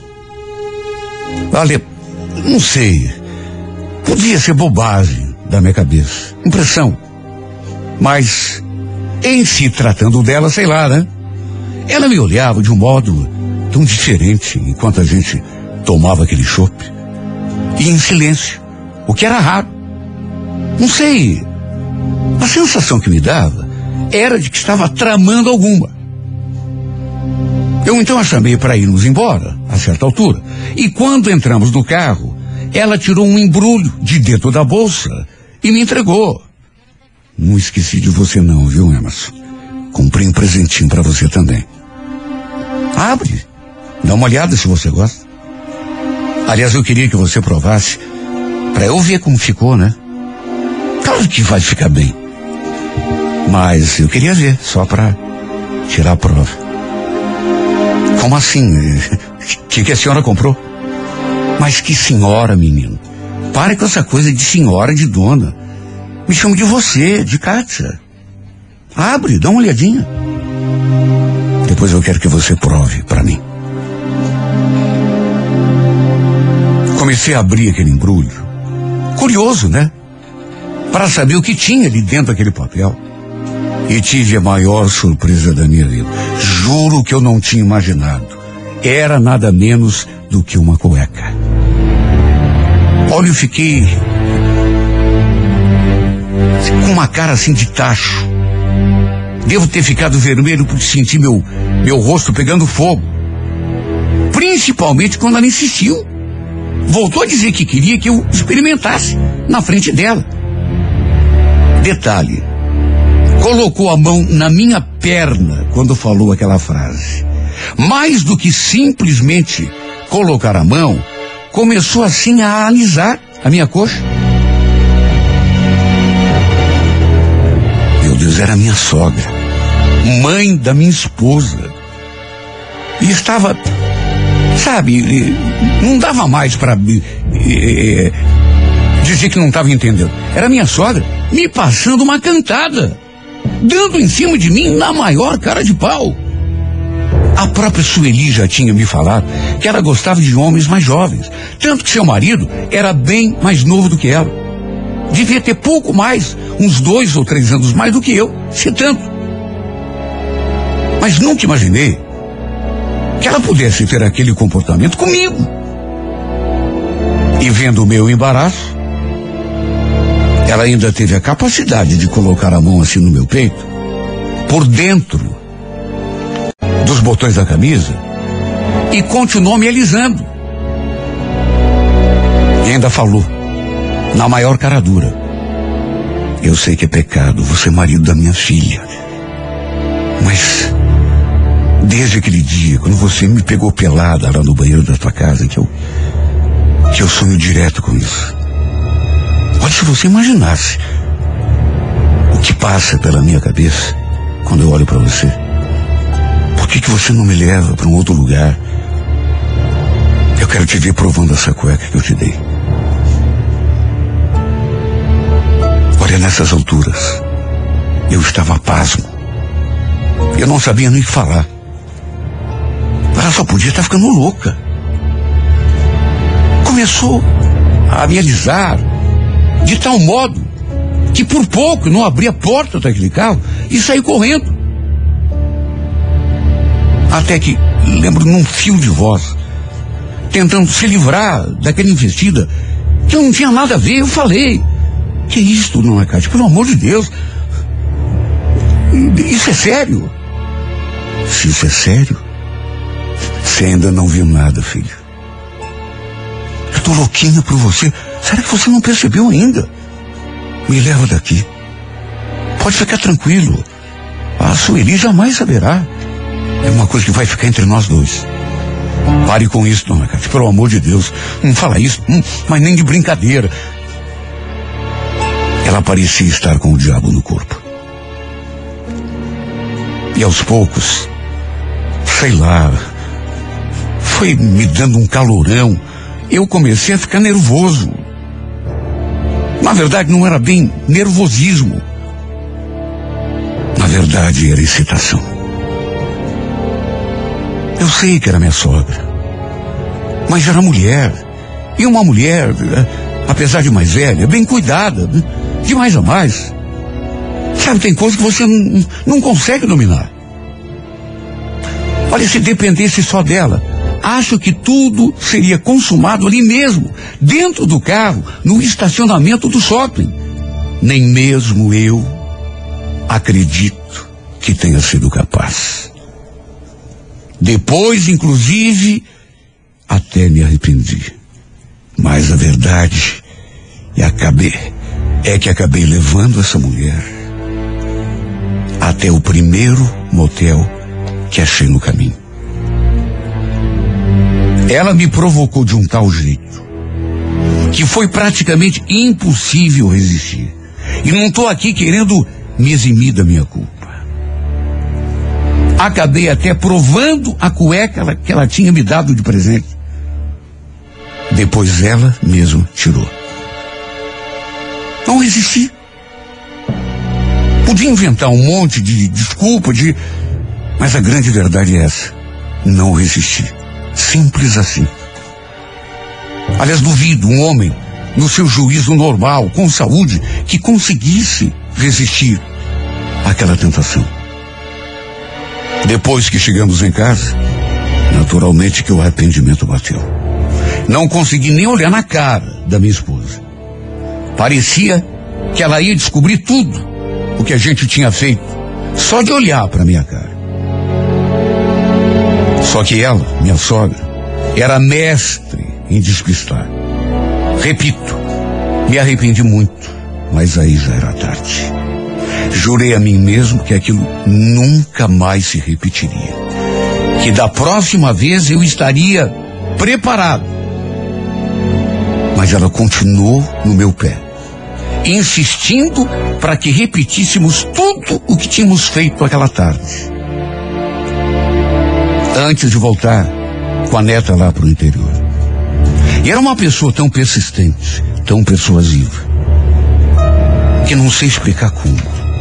Olha, não sei, podia ser bobagem da minha cabeça, impressão, mas em se tratando dela, sei lá, né? Ela me olhava de um modo tão diferente enquanto a gente tomava aquele chopp, e em silêncio, o que era raro. Não sei, a sensação que me dava era de que estava tramando alguma. Eu então a chamei para irmos embora, a certa altura. E quando entramos no carro, ela tirou um embrulho de dentro da bolsa e me entregou. Não esqueci de você não, viu, Emerson? Comprei um presentinho para você também. Abre, dá uma olhada se você gosta. Aliás, eu queria que você provasse, para eu ver como ficou, né? Claro que vai ficar bem. Mas eu queria ver, só para tirar a prova. Como assim? O que, que a senhora comprou? Mas que senhora, menino? Pare com essa coisa de senhora, de dona. Me chamo de você, de Kátia. Abre, dá uma olhadinha. Depois eu quero que você prove para mim. Comecei a abrir aquele embrulho. Curioso, né? Para saber o que tinha ali dentro daquele papel. E tive a maior surpresa da minha vida. Juro que eu não tinha imaginado. Era nada menos do que uma cueca. Olha, eu fiquei com uma cara assim de tacho. Devo ter ficado vermelho por sentir meu, meu rosto pegando fogo. Principalmente quando ela insistiu. Voltou a dizer que queria que eu experimentasse na frente dela. Detalhe, colocou a mão na minha perna quando falou aquela frase. Mais do que simplesmente colocar a mão, começou assim a alisar a minha coxa. Meu Deus, era minha sogra, mãe da minha esposa. E estava, sabe, não dava mais para eh, dizer que não estava entendendo. Era minha sogra me passando uma cantada, dando em cima de mim na maior cara de pau. A própria Sueli já tinha me falado que ela gostava de homens mais jovens, tanto que seu marido era bem mais novo do que ela. Devia ter pouco mais, uns dois ou três anos mais do que eu, se tanto. Mas nunca imaginei que ela pudesse ter aquele comportamento comigo. E vendo o meu embaraço, ela ainda teve a capacidade de colocar a mão assim no meu peito, por dentro dos botões da camisa, e continuou me alisando. E ainda falou, na maior cara dura: eu sei que é pecado, você é marido da minha filha, mas desde aquele dia, quando você me pegou pelada lá no banheiro da tua casa, que eu, que eu sonho direto com isso. Olha, se você imaginasse o que passa pela minha cabeça quando eu olho para você. Por que que você não me leva para um outro lugar? Eu quero te ver provando essa cueca que eu te dei. Olha, nessas alturas, eu estava pasmo. Eu não sabia nem o que falar. Ela só podia estar ficando louca. Começou a me alisar de tal modo que por pouco não abri a porta daquele carro e saí correndo. Até que, lembro num fio de voz, tentando se livrar daquela investida, que eu não tinha nada a ver, eu falei: que isto, dona Kátia? Pelo amor de Deus, isso é sério? Se isso é sério, você ainda não viu nada, filho. Eu tô louquinha por você. Será que você não percebeu ainda? Me leva daqui. Pode ficar tranquilo. A Sueli jamais saberá. É uma coisa que vai ficar entre nós dois. Pare com isso, dona Kátia, pelo amor de Deus. Não fala isso, hum, mas nem de brincadeira. Ela parecia estar com o diabo no corpo. E aos poucos, sei lá, foi me dando um calorão. Eu comecei a ficar nervoso. Na verdade, não era bem nervosismo. Na verdade, era excitação. Eu sei que era minha sogra, mas era mulher. E uma mulher, apesar de mais velha, bem cuidada, de mais a mais. Sabe, tem coisas que você não, não consegue dominar. Olha, se dependesse só dela, acho que tudo seria consumado ali mesmo, dentro do carro, no estacionamento do shopping. Nem mesmo eu acredito que tenha sido capaz. Depois, inclusive, até me arrependi. Mas a verdade é, acabei, é que acabei levando essa mulher até o primeiro motel que achei no caminho. Ela me provocou de um tal jeito que foi praticamente impossível resistir. E não estou aqui querendo me eximir da minha culpa. Acabei até provando a cueca que ela tinha me dado de presente. Depois ela mesma tirou. Não resisti. Podia inventar um monte de desculpa, de... mas a grande verdade é essa. Não resisti. Simples assim. Aliás, duvido um homem, no seu juízo normal, com saúde, que conseguisse resistir àquela tentação. Depois que chegamos em casa, naturalmente que o arrependimento bateu. Não consegui nem olhar na cara da minha esposa. Parecia que ela ia descobrir tudo o que a gente tinha feito, só de olhar para minha cara. Só que ela, minha sogra, era mestre em despistar. Repito, me arrependi muito, mas aí já era tarde. Jurei a mim mesmo que aquilo nunca mais se repetiria. Que da próxima vez eu estaria preparado. Mas ela continuou no meu pé, insistindo para que repetíssemos tudo o que tínhamos feito aquela tarde. Antes de voltar com a neta lá para o interior. E era uma pessoa tão persistente, tão persuasiva, que não sei explicar como.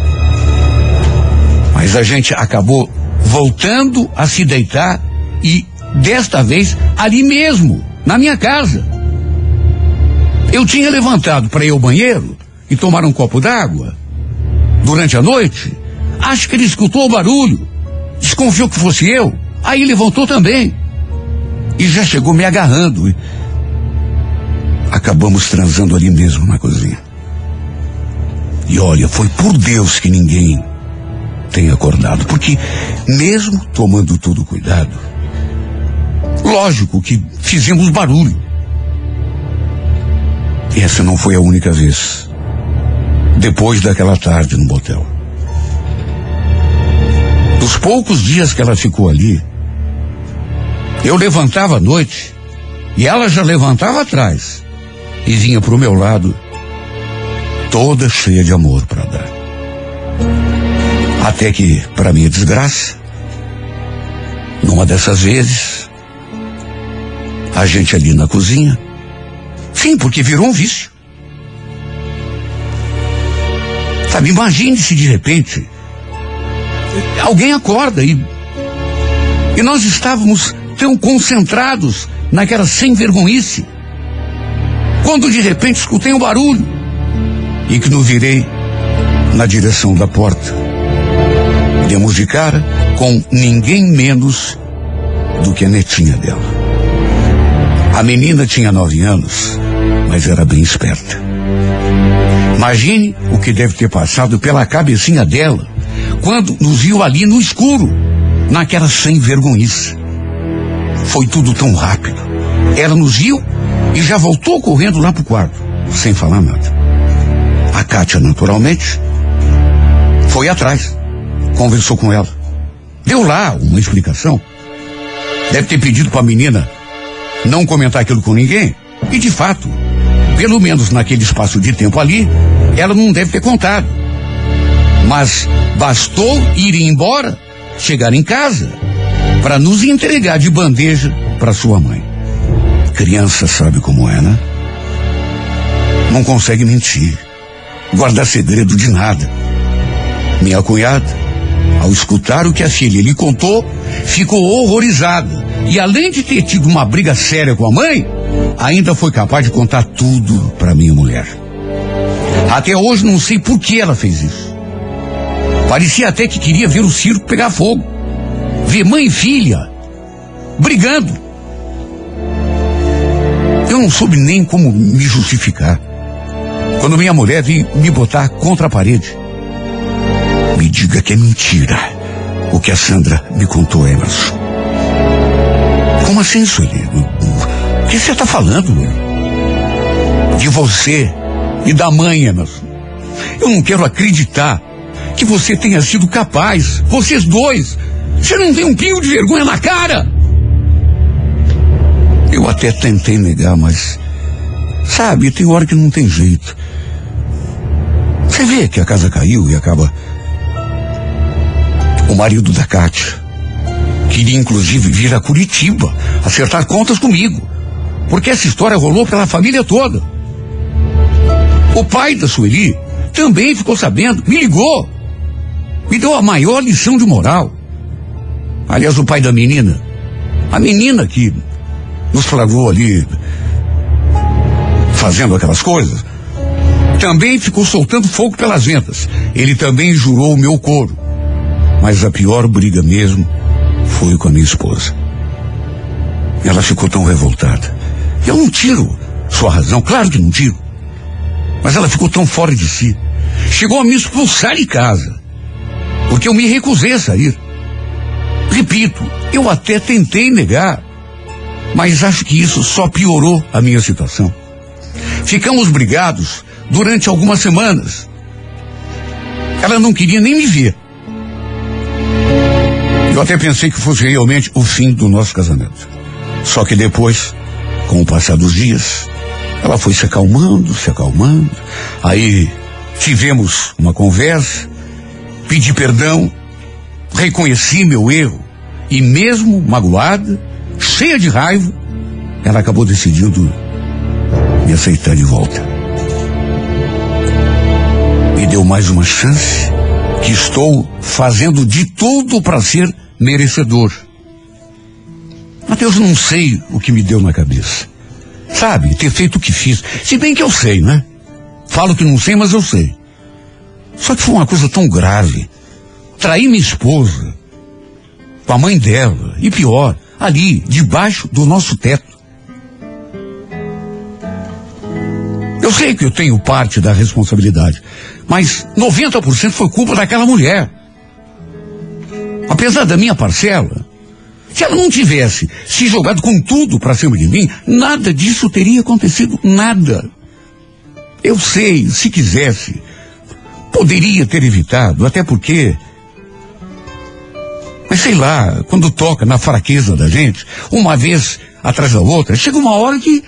Mas a gente acabou voltando a se deitar e, desta vez, ali mesmo, na minha casa. Eu tinha levantado para ir ao banheiro e tomar um copo d'água durante a noite. Acho que ele escutou o barulho, desconfiou que fosse eu, aí levantou também e já chegou me agarrando. E acabamos transando ali mesmo na cozinha. E olha, foi por Deus que ninguém tenha acordado, porque mesmo tomando todo cuidado, lógico que fizemos barulho. E essa não foi a única vez. Depois daquela tarde no motel. Dos poucos dias que ela ficou ali, eu levantava à noite e ela já levantava atrás e vinha pro meu lado, toda cheia de amor para dar. Até que, para minha desgraça, numa dessas vezes, a gente ali na cozinha, sim, porque virou um vício. Sabe, imagine se de repente alguém acorda e, e nós estávamos tão concentrados naquela sem vergonhice, quando de repente escutei um barulho e que não virei na direção da porta. Demos de cara com ninguém menos do que a netinha dela. A menina tinha nove anos, mas era bem esperta. Imagine o que deve ter passado pela cabecinha dela quando nos viu ali no escuro, naquela sem vergonhice. Foi tudo tão rápido. Ela nos viu e já voltou correndo lá pro quarto, sem falar nada. A Kátia, naturalmente, foi atrás, conversou com ela, deu lá uma explicação. Deve ter pedido para a menina não comentar aquilo com ninguém. E de fato, pelo menos naquele espaço de tempo ali, ela não deve ter contado. Mas bastou ir embora, chegar em casa, para nos entregar de bandeja para sua mãe. Criança sabe como é, né? Não consegue mentir, guardar segredo de nada. Minha cunhada, ao escutar o que a filha lhe contou, ficou horrorizada. E além de ter tido uma briga séria com a mãe, ainda foi capaz de contar tudo para minha mulher. Até hoje não sei por que ela fez isso. Parecia até que queria ver o circo pegar fogo. Ver mãe e filha brigando. Eu não soube nem como me justificar quando minha mulher veio me botar contra a parede. Me diga que é mentira o que a Sandra me contou, Emerson. Como assim, Sueli? O que você está falando? De você e da mãe, Emerson. Eu não quero acreditar que você tenha sido capaz, vocês dois. Você não tem um pingo de vergonha na cara? Eu até tentei negar, mas, sabe, tem hora que não tem jeito. Você vê que a casa caiu e acaba o marido da Kátia Queria inclusive vir a Curitiba, acertar contas comigo, porque essa história rolou pela família toda. O pai da Sueli também ficou sabendo, me ligou, me deu a maior lição de moral. Aliás, o pai da menina, a menina que nos flagrou ali fazendo aquelas coisas, também ficou soltando fogo pelas ventas. Ele também jurou o meu couro. Mas a pior briga mesmo foi com a minha esposa. Ela ficou tão revoltada. Eu não tiro sua razão, claro que não tiro. Mas ela ficou tão fora de si. Chegou a me expulsar de casa, porque eu me recusei a sair. Repito, eu até tentei negar, mas acho que isso só piorou a minha situação. Ficamos brigados durante algumas semanas. Ela não queria nem me ver. Eu até pensei que fosse realmente o fim do nosso casamento. Só que depois, com o passar dos dias, ela foi se acalmando, se acalmando. Aí tivemos uma conversa, pedi perdão, reconheci meu erro e mesmo magoada, cheia de raiva, ela acabou decidindo me aceitar de volta. Me deu mais uma chance que estou fazendo de tudo para ser merecedor. Mateus, não sei o que me deu na cabeça. Sabe, ter feito o que fiz. Se bem que eu sei, né? Falo que não sei, mas eu sei. Só que foi uma coisa tão grave. Traí minha esposa com a mãe dela. E pior, ali, debaixo do nosso teto. Eu sei que eu tenho parte da responsabilidade, mas noventa por cento foi culpa daquela mulher. Apesar da minha parcela, se ela não tivesse se jogado com tudo para cima de mim, nada disso teria acontecido, nada. Eu sei, se quisesse, poderia ter evitado, até porque... Mas sei lá, quando toca na fraqueza da gente, uma vez atrás da outra, chega uma hora que...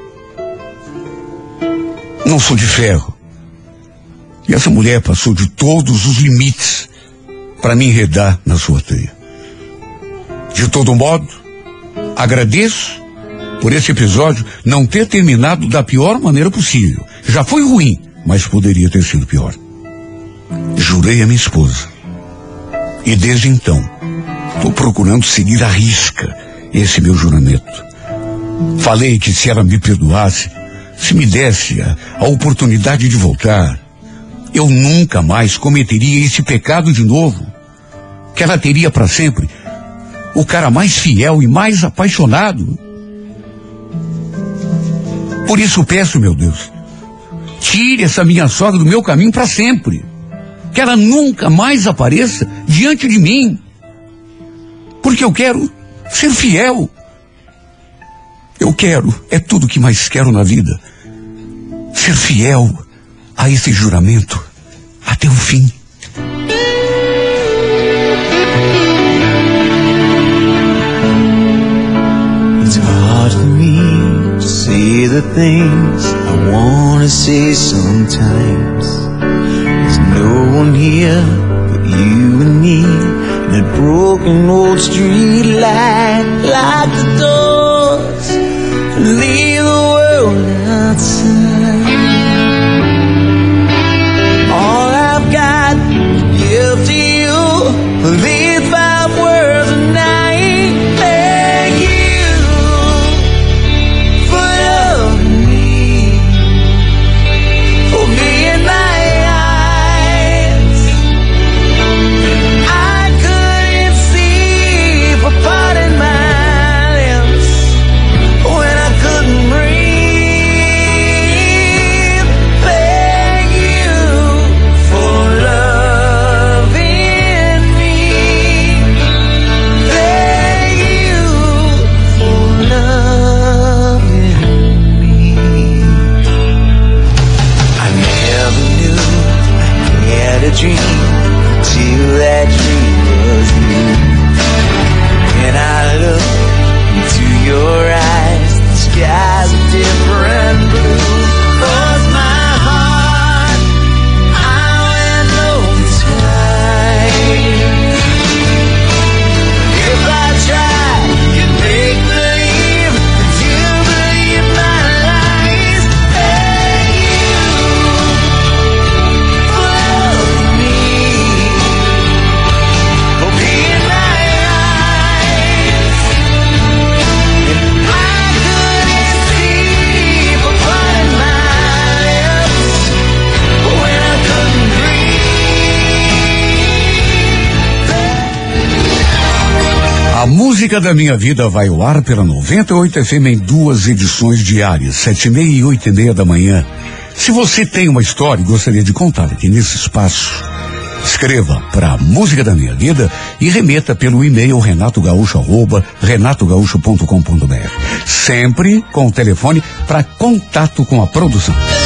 Não sou de ferro. E essa mulher passou de todos os limites para me enredar na sua teia. De todo modo, agradeço por esse episódio não ter terminado da pior maneira possível. Já foi ruim, mas poderia ter sido pior. Jurei a minha esposa. E desde então, estou procurando seguir à risca esse meu juramento. Falei que se ela me perdoasse, se me desse a, a oportunidade de voltar, eu nunca mais cometeria esse pecado de novo. Que ela teria para sempre o cara mais fiel e mais apaixonado. Por isso peço, meu Deus, tire essa minha sogra do meu caminho para sempre. Que ela nunca mais apareça diante de mim. Porque eu quero ser fiel. Eu quero, é tudo que mais quero na vida. Ser fiel a esse juramento até o fim. It's hard for me to say the things I want to say sometimes. There's no one here but you and me, and that broken old street light, lock the doors and leave the world outside. All I've got to give to you are these five words, and I thank you for loving me, for being my eyes. I couldn't see, for parting my A música da minha vida vai ao ar pela noventa e oito F M em duas edições diárias, sete e meia e oito e meia da manhã. Se você tem uma história e gostaria de contar aqui nesse espaço, escreva para a Música da Minha Vida e remeta pelo e-mail renatogaúcho arroba renatogaúcho ponto com ponto br. Sempre com o telefone para contato com a produção.